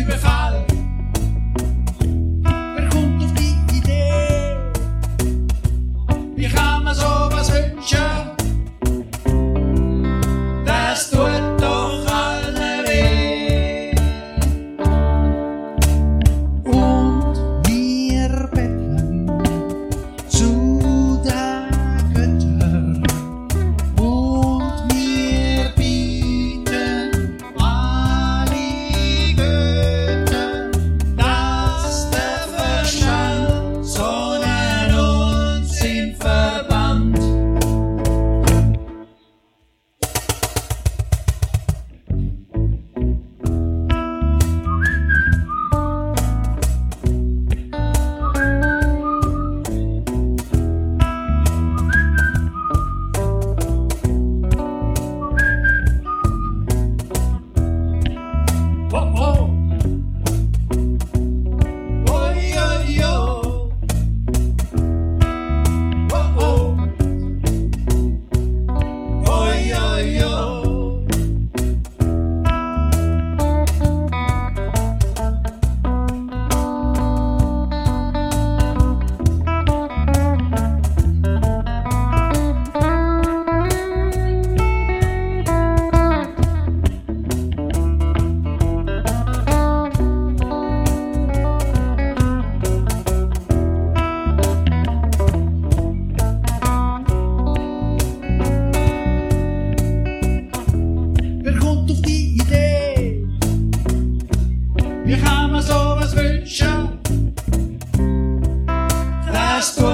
Überfall. Wer kommt auf die Idee? Wie kann man sowas wünschen? Das tut doch allen weh. Und wir betteln zu den Göttern und wir bieten an die Götter, dass der Verstand so einen Unsinn verbannt. Oh oh, oh yo yo, oh oh, oh yo yo. Wer kommt auf die Idee? Wie kann man sowas wünschen? Das tut